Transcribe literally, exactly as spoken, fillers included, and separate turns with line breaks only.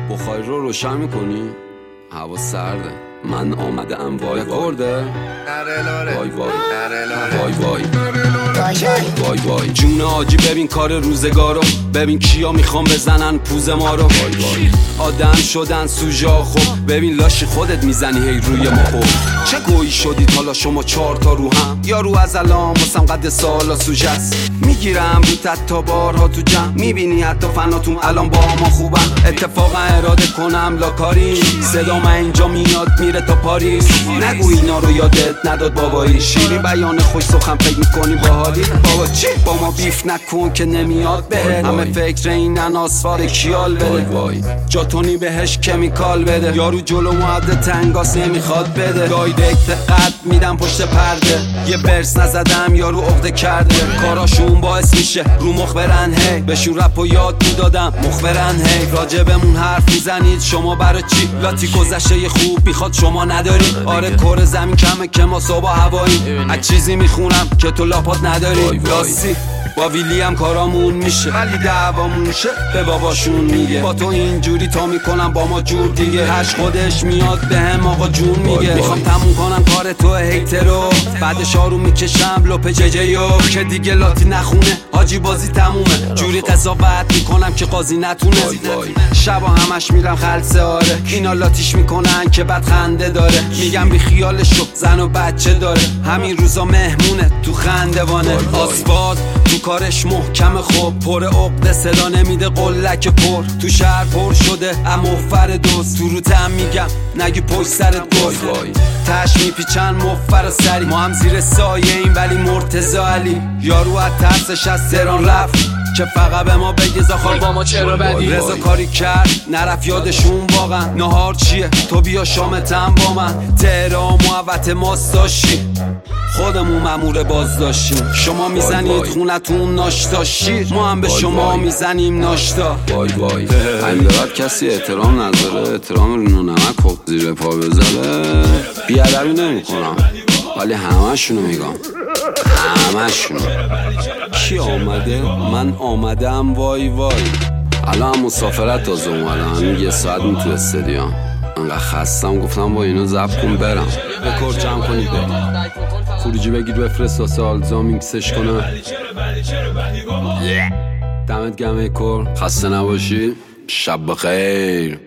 بخاری رو روشن میکنی؟ هوا سرده، من آمدم وای کرده وای وای وای وای وای وای جون آجی ببین کار روزگارو، ببین کیا میخوام بزنن پوز ما رو. وای وای آدم شدن سوژا، خب ببین لاشی خودت میزنی هی روی ما. خب چه گویی شدید حالا شما چهار تا رو هم، یا رو از الان واسم قد سالا سوژه است. میگیرم رو تت تا بارها تو جمع، میبینی حتی فناتون الان با ما خوبن. اتفاقا اراده کنم لاکاری، صدا من اینجا میاد میره تا پاریس. نگو اینا رو یادت نداد بابایی، شیرین بیان خوش سخن فکر میکنی باحالی. بابا چی با ما بیف نکن که نمیاد بهت، همه فکر اینن آسفار کیال بده. جاتونی بهش کمیکال بده، یارو جلو معد تنگاس نمیخواد بده. دایرکت قد میدم پشت پرده، یه برس نزدم یارو عقده کرده. کاراشون باعث میشه رو مخ برن هی، بهشون رپ و یاد میدادم مخبرن هی. راجبمون حرف میزنید شما برای چی؟ لاتی گذشته یه خوب میخواد شما نداری. آره کره زمین کمه که ما صبح هوایی، از چیزی میخونم که تو لاپات نداری. راستی با ویلی هم کارامون میشه، ولی دعوامون شه به باباشون میگه. با تو اینجوری تا میکنم با ما جور دیگه. هش خودش میاد به هم آقا جون میگه. میخوام تموم کنم کار تو هیترو، بعدش آروم میکشم لپ ججیو که دیگه لاتی نخونه. حاجی بازی تمومه، جوری قضاوت میکنم که قاضی نتونه. شبا همش میرم خلصه آره، اینا لاتیش میکنن که بد خنده داره. میگم بی خیالشو زن و بچه داره، همین روزا مهمونه تو خندوانه. آسفالت تو کارش محکم، خوب پر عقده صدا نمیده قلک پر. تو شهر پر شده اما فر دوست، تو رو تم میگم نگی پشت سرت گفت. تش میپیچن مفر سری، ما هم زیر سایه این ولی مرتضی علی. یارو از ترسش از تهران رفت که فقط به ما بگه زاخار با ما چرا بدی. رضا کاری کرد نرف یادشون واقعا. نهار چیه تو بیا شامتم با من، تهران محوت ماست داشتی، خودمون مامور باز داشتیم. شما میزنید خونتون ناشتا شیر، ما هم به شما میزنیم ناشتا. وای وای همینقدر کسی احترام نداره، احترام رو نمک خب زیر پا بذاره. بیادبی نمی کنم ولی همه شونو میگم، همه شونو. کی آمده؟ من آمدم وای وای. الان مسافرت تازه اومدم، یه ساعت می تو استادیوم. انقدر خستم گفتم با اینو ضبط کن برم. رکورد جمع کنید بریم، خروجی بگیر بفرست واسه آلزا میکسش کنه. دمت گرم کور، خسته نباشی، شب بخیر.